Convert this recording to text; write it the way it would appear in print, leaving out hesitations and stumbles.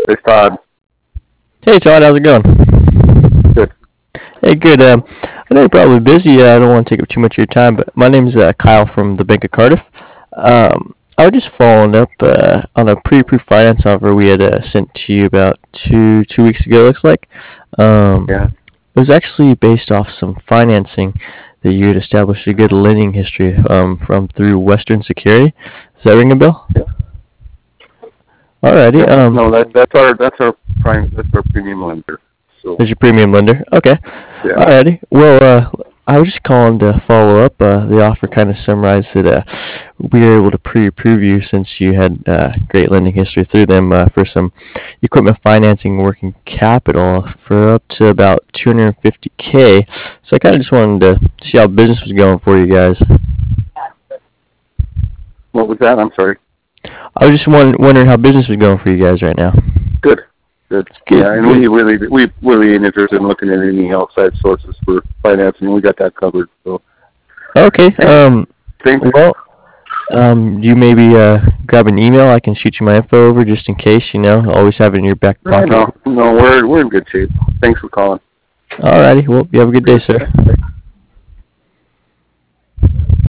Hey, Todd. Hey Todd, how's it going? Good. Hey, good. I know you're probably busy. I don't want to take up too much of your time, but my name's Kyle from the Bank of Cardiff. I was just following up on a pre-approved finance offer we had sent to you about two weeks ago. It looks like Yeah. it was actually based off some financing that you had established a good lending history from through Western Security. Does that ring a bell? Yeah. Alrighty. Yeah. No, that's our premium lender. So There's your premium lender. Okay. yeah. Alrighty. Well, I was just calling to follow up. The offer kind of summarized that we were able to pre-approve you since you had great lending history through them for some equipment financing and working capital for up to about 250K. So I kind of just wanted to see how business was going for you guys. What was that? I'm sorry. I was just wondering how business was going for you guys right now. Good. Good. Good. Yeah, and Good. we really ain't interested in looking at any outside sources for financing. We got that covered. So Okay. thanks. Well, do you maybe grab an email? I can shoot you my info over just in case. Always have it in your back pocket. No, we're in good shape. Thanks for calling. Alrighty. Well, you have a good day, sir.